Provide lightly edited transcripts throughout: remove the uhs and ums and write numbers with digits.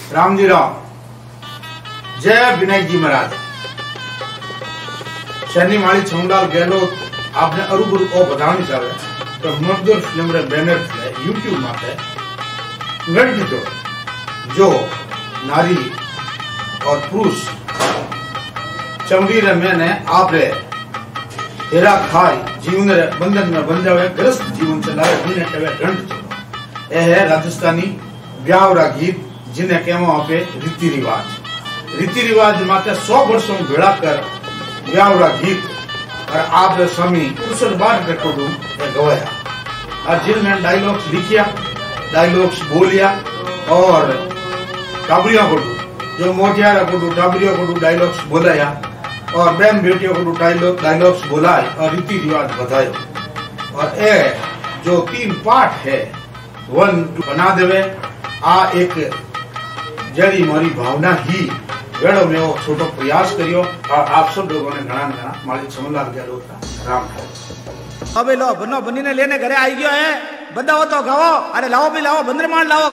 राम जी राम। जय विनायक जी महाराज। शनि माली छमलाल गहलोत आपने अरुबरु ओ बतानी चाहे तो मजदूर फिल्म रे बैनर थे यूट्यूब माथे गढ़ जो नारी और पुरुष चमड़ी रे मैंने आप रे हेरा खाई जीवन रे बंधन में बंधावे ग्रस्त जीवन चलावे जिन्हें कहे गंढ चलो। यह है राजस्थानी ब्यावरा गीत जिन्हें कहवा आपे रीति रिवाज माते 100 वर्षों भेड़ा कर ब्यावरा गीत और आप स्वामी कुशल बार रिकॉर्डू गवाया और जिनमें डायलॉग्स लिखिया, डायलॉग्स बोलिया और टाबरियों को जो मोटियारा को टाबरियों को डायलॉग्स बोलाया और बहन बेटियों को डायलॉग्स बोलाए और रीति रिवाज बताए। और ये जो 3 पार्ट है 1 बना देवे आ एक जड़ी मारी भावना ही वेड़ो में वो छोटो प्रयास करियो और आप सब लोगों ने घना मालिक छमलाल गहलोत का राम खाओ। अबे लो बनो बनी ने लेने घरे आई गयो है बदाओ तो गाओ। अरे लाओ भी लाओ बंदरमान लाओ।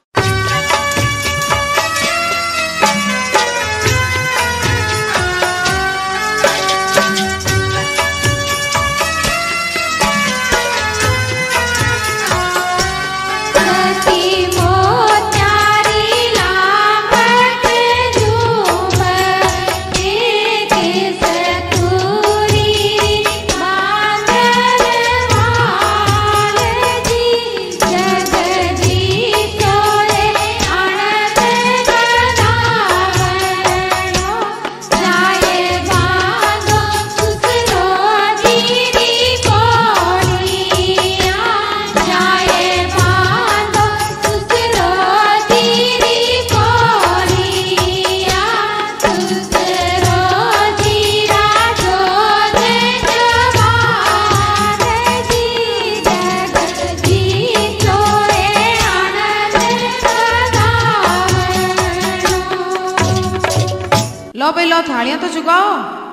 लो भाई लो थालियां तो चुकाओ।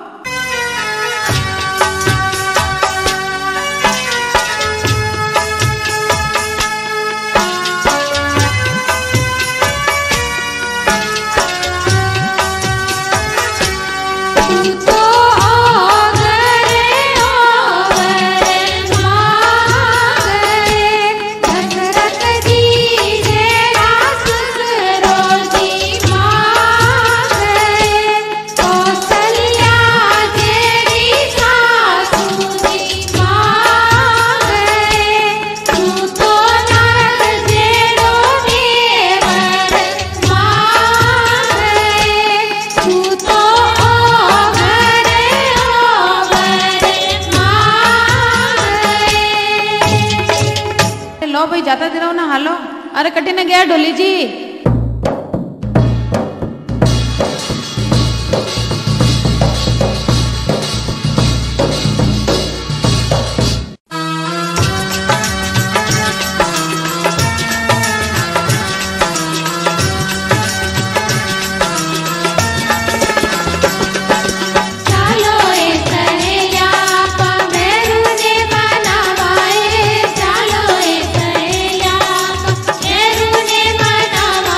लो भाई जाता दिराओ ना हालो। अरे कटी ने गया ढोली जी। चालो ए सहेया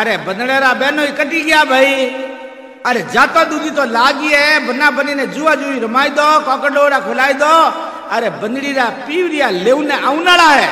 अरे बंदड़ेरा बहनों ही कटी गया भाई। अरे जाता दूधी तो लागी है, बना बनी ने जुआ जुई रमाई दो, कॉकड़ोरा खुलाई दो। अरे बंदड़ी रा पीवरिया लेवने आउनाड़ा है।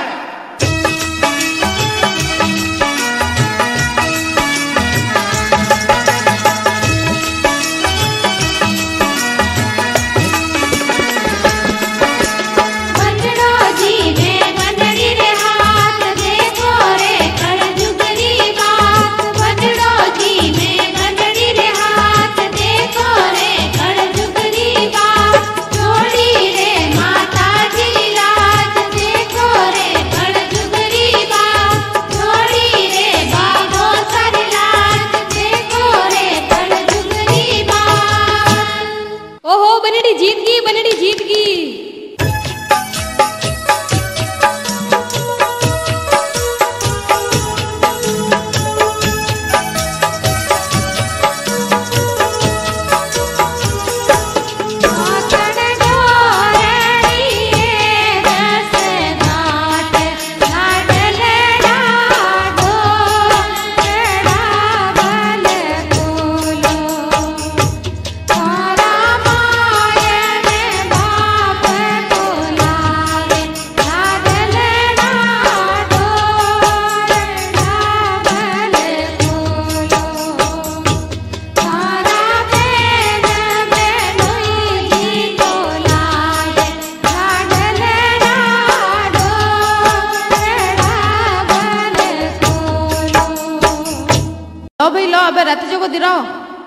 बनड़ी जीत गई। लो भाई लो, अबे रात जो को दिराओ।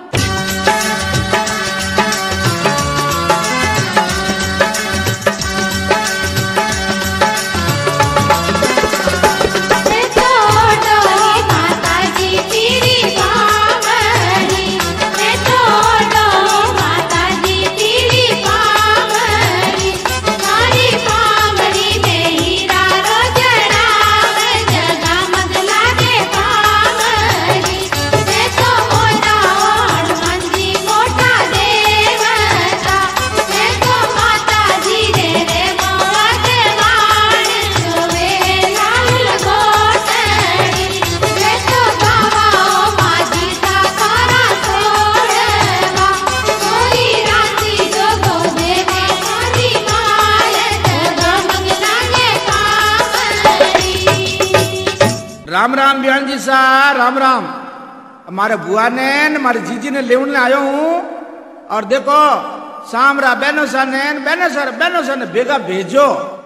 राम राम बयान जी सा, राम राम। हमारे बुआ ने हमारे जीजी ने लेवने आयो हूँ। और देखो सामरा बहनों सा ने बेगा भेजो।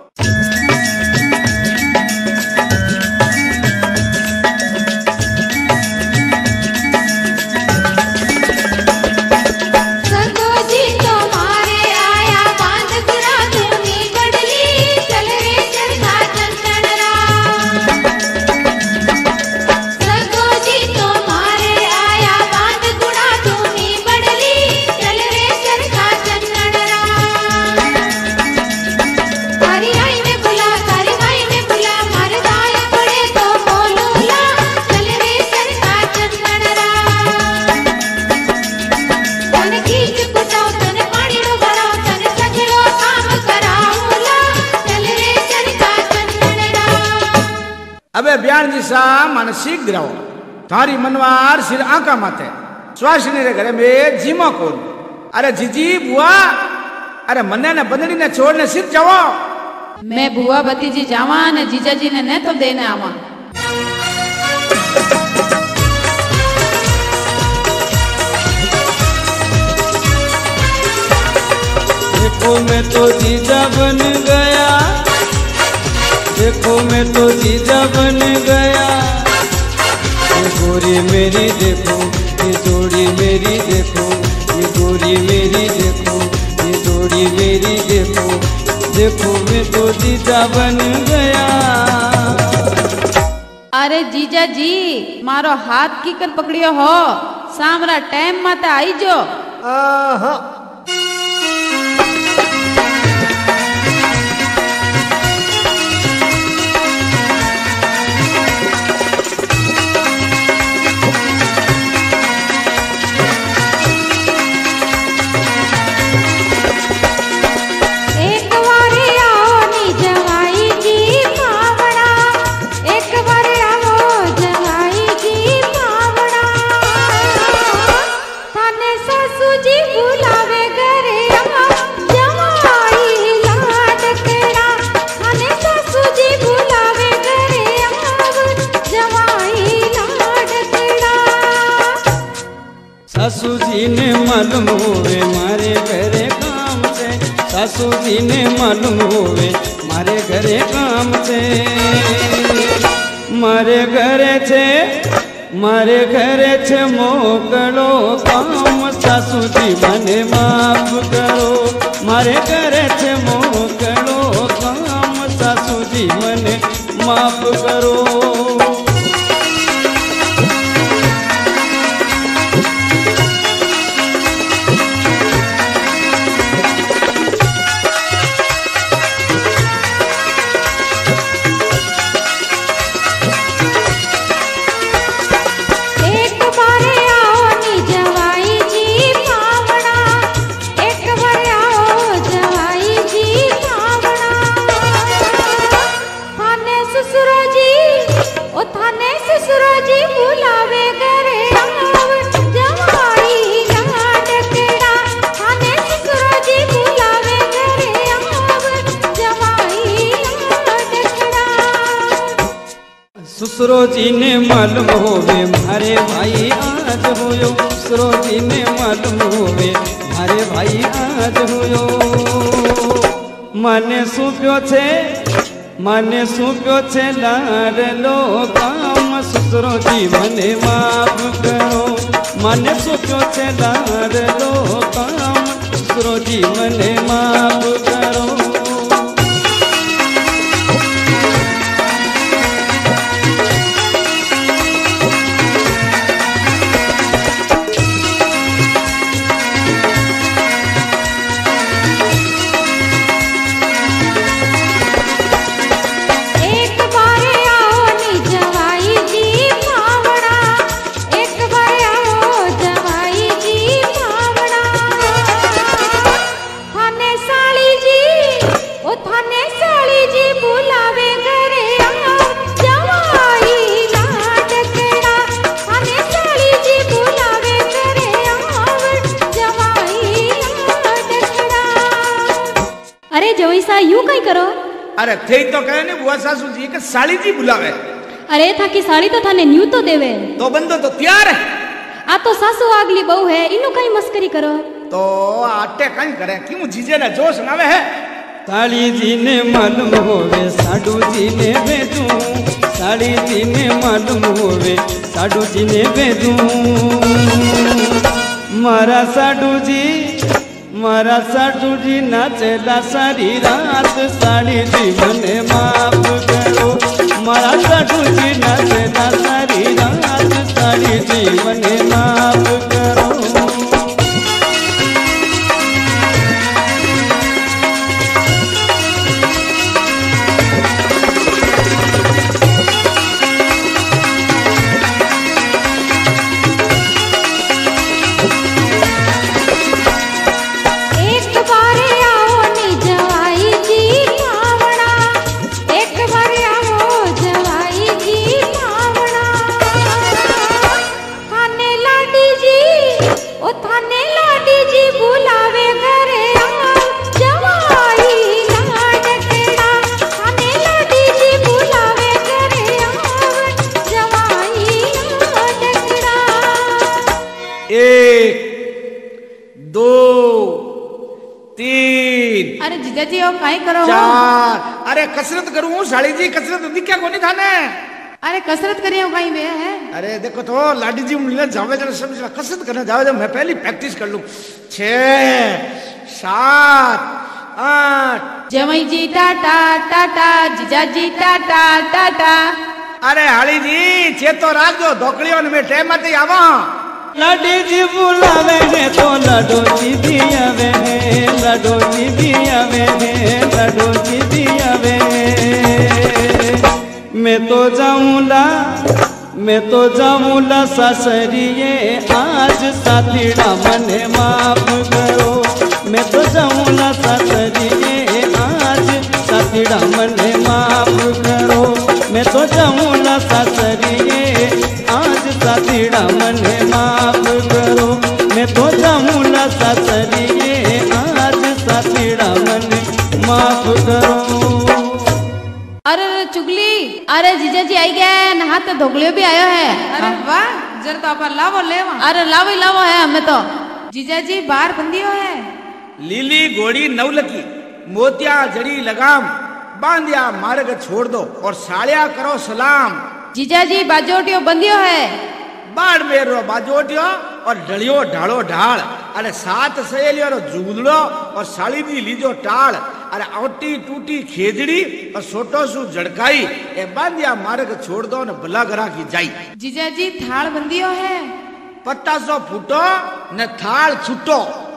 अबे बयान जी सा माने सीख दिराओ। थारी मनवार सिर आंका माथे स्वासिनी रे घरे में जीमा कोन। अरे जीजी बुआ, अरे मन्ने ने बंदड़ी ने छोड़ने सिर जाओ। मैं बुआ भतीजी जावा ने जीजा जी ने तो देने आवा। देखो मैं तो जीजा बन गया, देखो मैं तो जीजा बन गया। ये गोरी मेरी देखो, ये जोड़ी मेरी देखो, ये गोरी मेरी देखो, ये जोड़ी मेरी देखो। देखो मैं तो जीजा बन गया। अरे जीजा जी मारो हाथ की कर पकड़ियो हो, सामरा टाइम माते आई जो। एक बार आओ जवाई जी पावड़ा। सासू जी ने मालूम होवे मारे घरे काम छे मारे घरे छे मोकलो काम सासू जी मने माफ करो मारे घरे छे मोकलो काम सासू जी मने माफ करो। ससुरो जी ने मालूम होवे मारे भाई आज होयो ससुरो जी ने मालूम होवे मारे भाई आज होयो माने सूप्यो छे लाडलो काम ससुरो जी मने माफ करो माने सूप्यो छे लाडलो काम ससुरो जी मने माफ करो। यूं कई करो अरे थे तो कहे ने बुआ सासू जी के साली जी बुलावे अरे था की साली तो थाने न्यू तो देवे तो बंदो तो तैयार है आ तो सासू आगली बहू है इनु कई मस्करी करो तो आटे कई करे क्यों जीजे ने जोश नावे है साली जी ने मालूम होवे साडू जी ने भेजू साली जी ने मालूम होवे साडू जी ने भेजू मारा साडू जी नाचेला सारी रात साली जी मने माफ करो मारा साडू जी नाचेला सारी रात साली जी मने माफ करो। अरे जीजा जी और काई करो चार अरे कसरत करूं साली जी कसरत दिख्या कोनी थाने अरे कसरत करियो काई वे है अरे देखो तो लाडी जी मिलने जावे जरा सब कसरत करने जावे मैं पहली प्रैक्टिस कर लूं 6 7 8 जवाई जी टाटा टाटा जीजा जी टाटा टाटा अरे हाली जी चेतो राखो धोकड़ियों में टाइम मत आवा लाडी जी बुलावे ने तो लाडो जी भी आवे ने लाडो जी भी आवे ने लाडो जी भी आवे मैं तो जाऊंला सासरिये आज साथीड़ा मने माफ करो मैं तो जाऊंला सासरिये आज साथीड़ा मने माफ करो मैं तो जाऊंला सासरिये आज साथीड़ा मने माफ करो मैं तो जाऊंला सासरिये आज साथीड़ा मने माफ करो। अरे चुगली अरे जीजा जी आई गए नहा तो धोगलियो भी आयो है अरे वाह जरा तो अपन लावो लेवा अरे लावो है हमें तो जीजा जी बाहर बंदी हो है लीली घोड़ी नवलकी मोतिया जड़ी लगाम बांधिया मार्ग छोड़ दो और साड़िया करो सलाम। जीजा जी बाजोटियो बंदियो है बाढ़ मेरो बाजोटियो और ढलियो ढालो ढाल। अरे सात सहेलियों रो जुगदड़ो और साली दी लीजो टाल। अरे औटी टूटी खेजड़ी और सोटो सु झड़काई ए बांधिया मार्ग छोड़ दो न भला घरा की जाई। जीजा जी थाल बंदियो है पत्ता सो फूटो न थाल छूटो।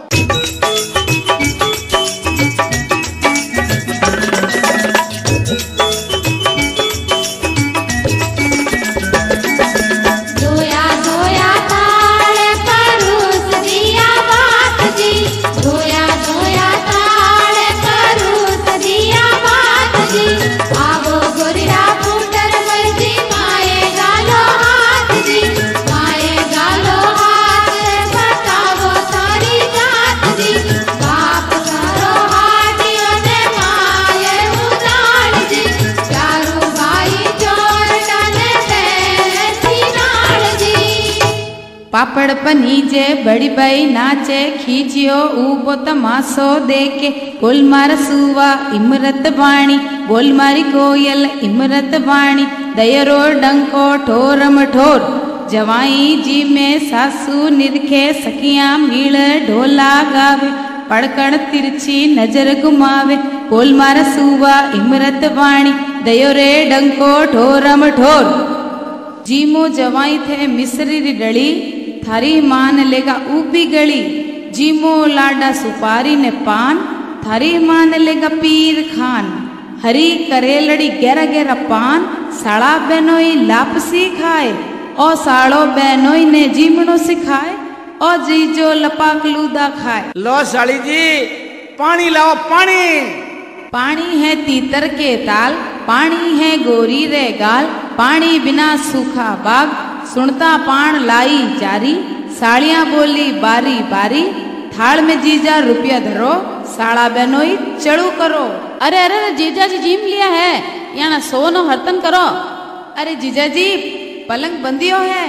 पापड़ पनीजे बड़ी बाई नाचे खींचियो ऊबो तमाशो देके बोल मार सुवा इमरत बाणी बोल मारी कोयल इमरत बाणी दयरो डंको ठोरम ठोर जवाई जी में सासू निरखे सखियां मील ढोला गावे पड़कड़ तिरछी नजर घुमावे बोल मार सुवा इमरत बाणी दयो रे डंको ठोरम ठोर। जीमो जवाई थे मिसरी री डली थारी मान लेगा ऊबी गली। जीमो लाडा सुपारी ने पान थारी मान लेगा पीर खान। हरी करेलड़ी गहरा गहरा पान साड़ा बहनोई लापसी खाए और साड़ो बहनोई ने जीमनो सिखाए और जीजो लपाक लूदा खाए। लो साली जी पानी लाओ पानी। पानी है तीतर के ताल पानी है गोरी रे गाल पानी बिना सूखा बाग सुनता पान लाई जारी साड़ियां बोली बारी बारी थाल में जीजा रुपया धरो साड़ा बहनोई चढ़ू करो। अरे अरे जीजा जी जीम लिया है यहाँ सोनो हरतन करो। अरे जीजा जी पलंग बंदियो है।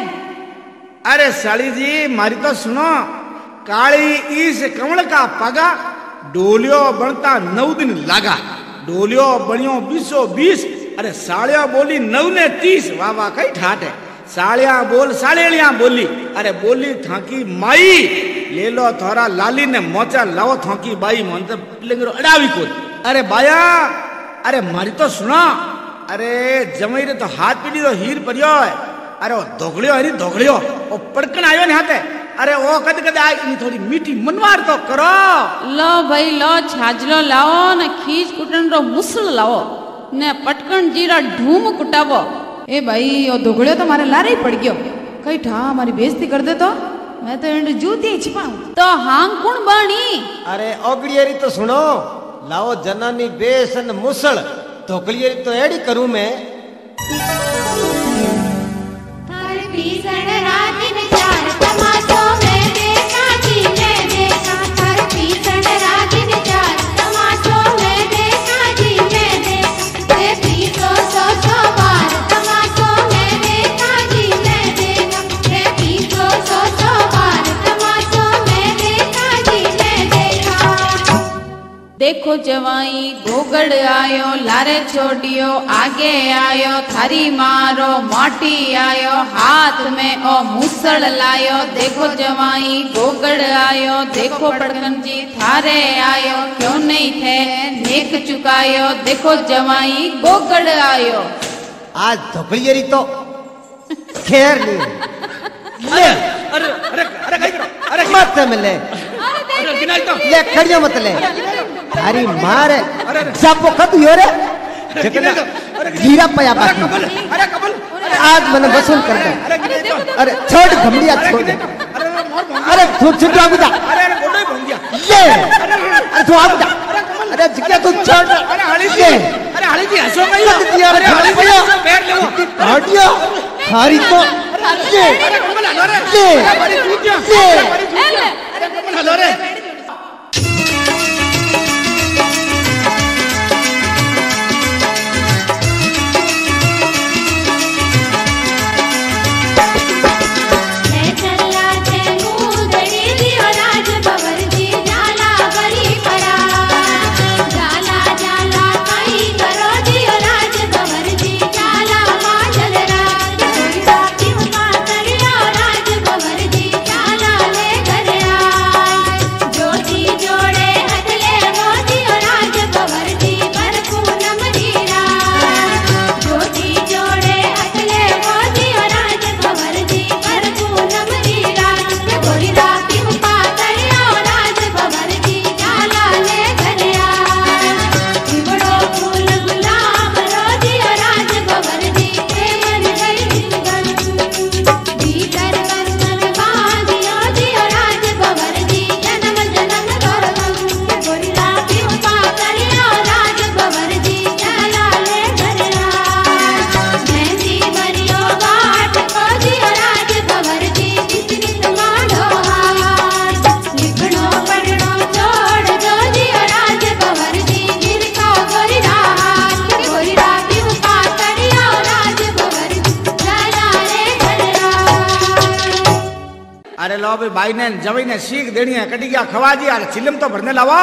अरे साली जी मारी तो सुनो काली ईस कमल का पगा डोलियो बनता 9 दिन लागा डोलियो बनियो 220। अरे साड़िया बोली 9 ने 30 वाह वाह कई ठाट है। साड़िया बोल साड़िया बोली अरे बोली थाकी माई ले लो थोड़ा लाली ने मोचा लाओ थाकी बाई मन पिलंगरो अड़ावी को। अरे बाया अरे मारी तो सुना अरे जमई रे तो हाथ पीड़ी तो हीर परियो है। अरे वो धोगलियो हरी धोगलियो वो पड़कन आयो ने हाथे। अरे वो कद कद आई थोड़ी मीठी मनवार तो करो। लो भाई लो छाजलो लाओ न खींच कुटन रो मुसल लाओ ने पटकन जीरा ढूम कुटावो। ए भाई ओ धोगलियो तो मारे लारे ही पड़ गयो कई ठा हमारी बेइज्जती कर दे तो मैं तो एंड जूती छिपाऊं तो हांग कुण बाणी। अरे ओगड़ियरी तो सुनो लाओ जनानी बेसन मुसल धोगलियरी तो एड़ी करूं मैं। देखो जवाई गोगड़ आयो लारे छोड़ियो आगे आयो थारी मारो माटी आयो हाथ में ओ मूसल लायो। देखो जवाई गोगड़ आयो देखो पड़कन जी थारे आयो क्यों नहीं थे नेक चुकायो। देखो जवाई गोगड़ आयो आज धोगलियरी तो खैर नहीं अरे अरे अरे अरे कहीं करो अरे मत मिले अरे गिनाई तो ले खड़ियो मत ले अरे मार सब वक्त यो रे जितना हीरा पया बाकी अरे कबल आज मैंने वसूल कर दे। अरे छोड़ घमड़िया छोड़ दे। अरे तू छुट्टी आ जा। अरे अरे गोडो ही भंग गया ये अरे तू आ जा। अरे जिक्या तू छोड़ दे। अरे हाली जी अरे हाली जी हंसो नहीं अरे हाली जी बैठ ले हटियो खारी तो ये अरे कबल हलो रे ये अरे बड़ी चूतिया अरे कबल हलो रे। जा भाई भाई ने जवई ने सीख देनी है कटी गया खवा जी यार चिलम तो भरने लावा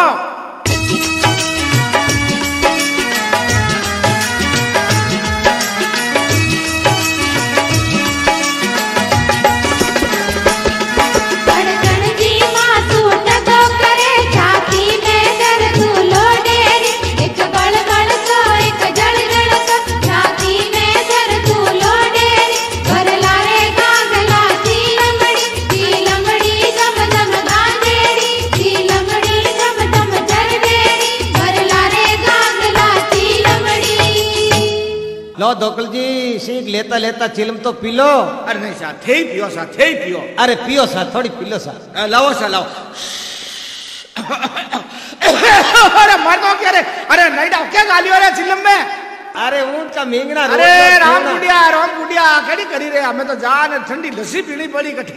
लो दोकल जी सीख लेता लेता चिलम तो पी लो। अरे नहीं सा थे ही पियो सा थे ही पियो। अरे पियो सा थोड़ी पी लो सा। लाओ सा लाओ। अरे मर दो क्या रे? अरे नहीं डाल क्या गाली हो रहा है चिलम में? अरे उनका मेंगना। अरे राम गुडिया कड़ी करी रे हमें तो जान ठंडी लस्सी पीनी पड़ी कठी।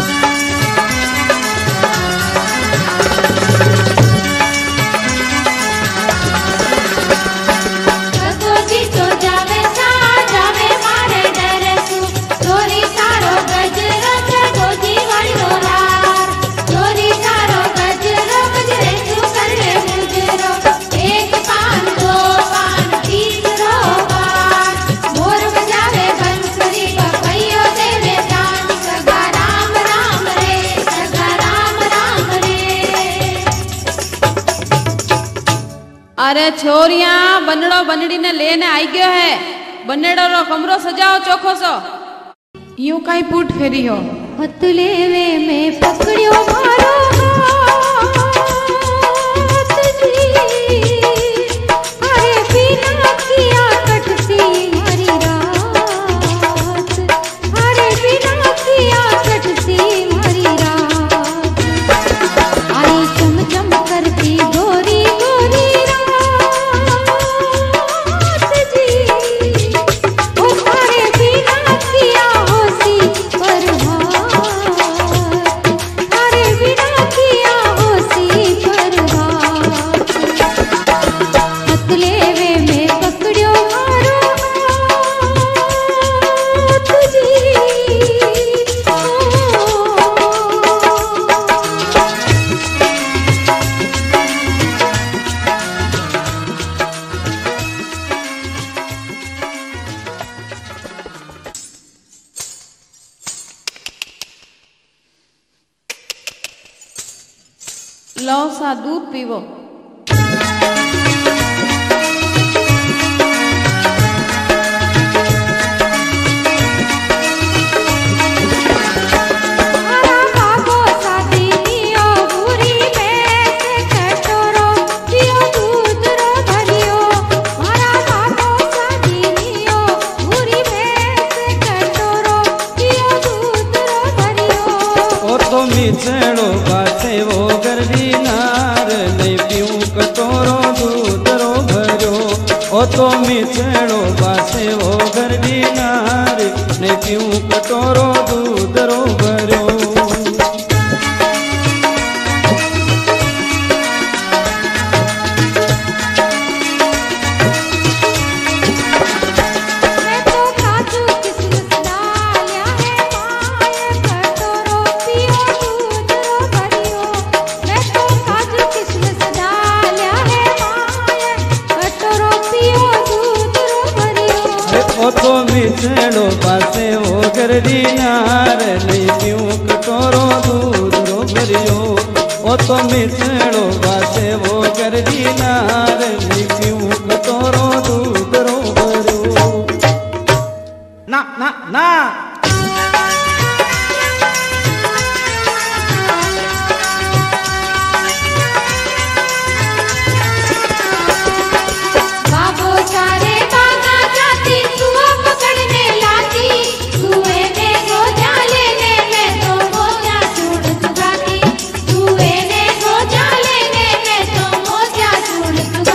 अरे छोरियां बनड़ो बनड़ी ने लेने आई गयो है बनड़ो रो कमरो सजाओ चोखो सो यूं काई पूट फेरी हो हतले वे में पकड़ियो मारो हाथ जी अरे बिना किया कटती हमारी रात अरे बिना किया कटती हमारी रात आई चम चम करती गोरी गोरी लो सा दूध पीवो। मिचड़ो बाटे वो गर्दी नार नहीं पीऊं कटोरो दूध रो भरो ओ तो मिचड़ो बाटे वो गर्दी नार नहीं पीऊं कटोरो दूध रो भरो तो मिचड़ो पासे वो गर्दी नार नहीं पीऊं कटोरो दूध रो भरियो ओ तो मिचड़ो पासे वो गर्दी नार नहीं पीऊं कटोरो दूध रो भरियो ना ना ना छोड़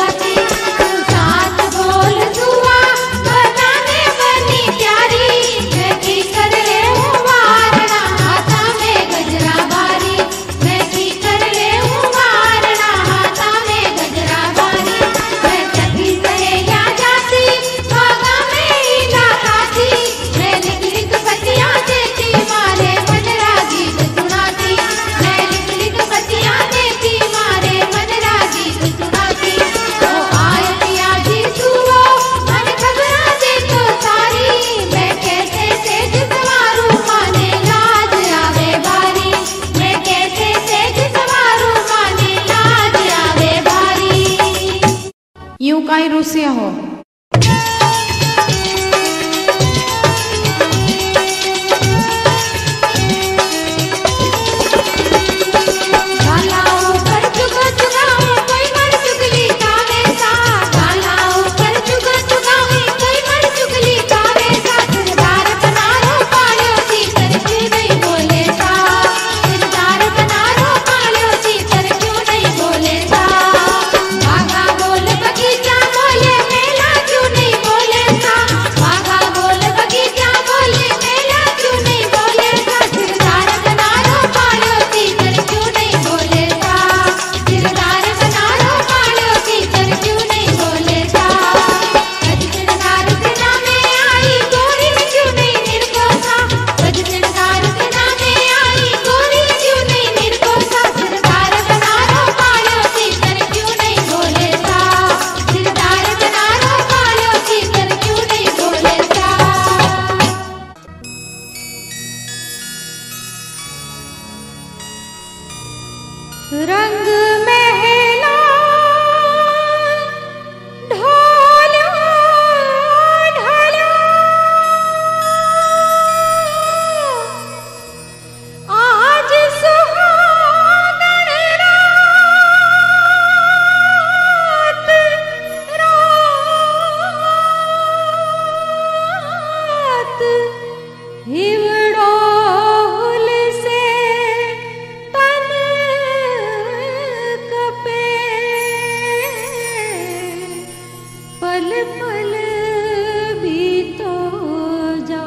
यूं काई रुसिया हो। रंग महला ढोला ढला आज सुहागन रात रात हिवड़ोल से तन कपे पल पल भी तो जा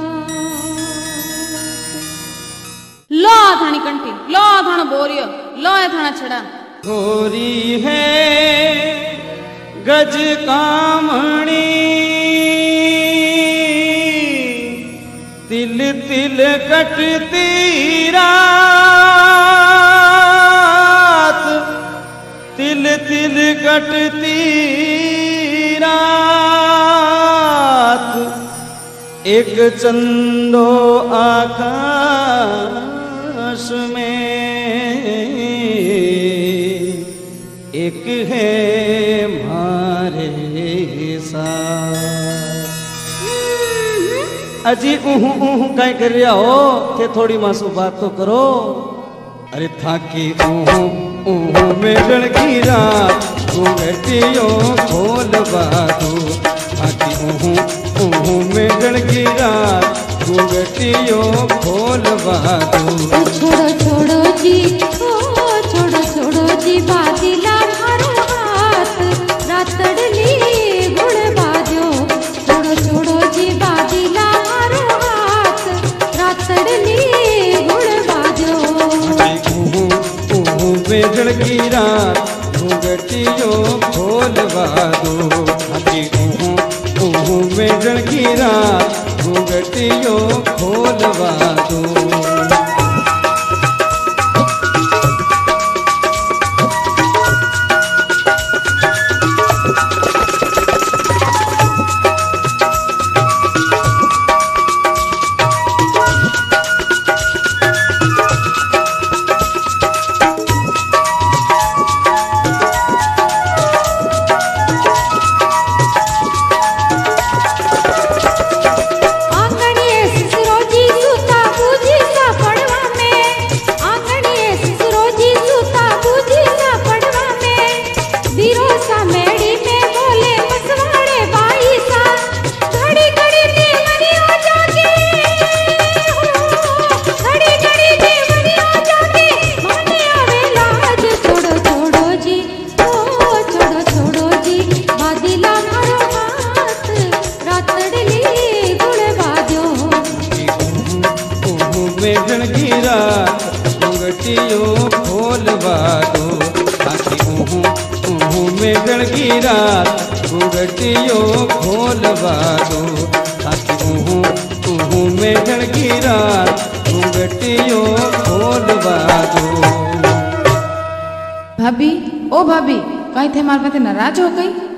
लो थानी कंटी लो थाना बोरियो लो है थाना छड़ा गोरी है गज कामणी तिल तिल कटती रात तिल तिल कटती रात एक चंदो आकाश में एक है मारे साथ अजी ऊहू ऊहू कहीं कर रहा हो थे थोड़ी मासू बात तो करो अरे थाकी ऊहू ऊहू में लड़की रात घूंघटियों खोल बादू थाकी ऊहू ऊहू में लड़की रात घूंघटियों खोल बादू छोड़ो छोड़ो जी ओ छोड़ो छोड़ो जी बादिला मारो हाथ रातड़ली गुण बाजो छोड़ो छोड़ो जी बादिला मारो हाथ रातड़ली गुण बाजो बेजड़ की रात घूंघटियों खोल बादो बेजड़ की रात घूंघटियों खोल बादो घूंघटियों खोल बादो ताकि ऊहू में गणगी रात घूंघटियों खोल बादो ताकि ऊहू में गणगी रात घूंघटियों खोल बादो। भाभी ओ भाभी कहीं थे मार पे नाराज हो गई।